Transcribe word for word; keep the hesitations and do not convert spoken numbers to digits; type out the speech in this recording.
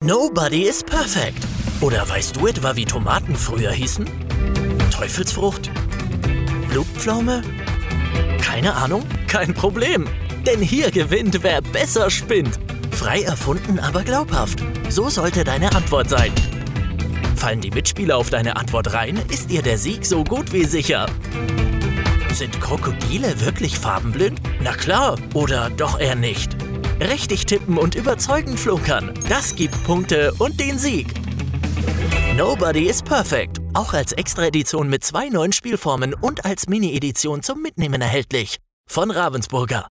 Nobody is perfect. Oder weißt du etwa, wie Tomaten früher hießen? Teufelsfrucht? Blutpflaume? Keine Ahnung? Kein Problem. Denn hier gewinnt, wer besser spinnt. Frei erfunden, aber glaubhaft. So sollte deine Antwort sein. Fallen die Mitspieler auf deine Antwort rein, ist dir der Sieg so gut wie sicher. Sind Krokodile wirklich farbenblind? Na klar, oder doch eher nicht? Richtig tippen und überzeugend flunkern. Das gibt Punkte und den Sieg. Nobody is perfect. Auch als Extra-Edition mit zwei neuen Spielformen und als Mini-Edition zum Mitnehmen erhältlich. Von Ravensburger.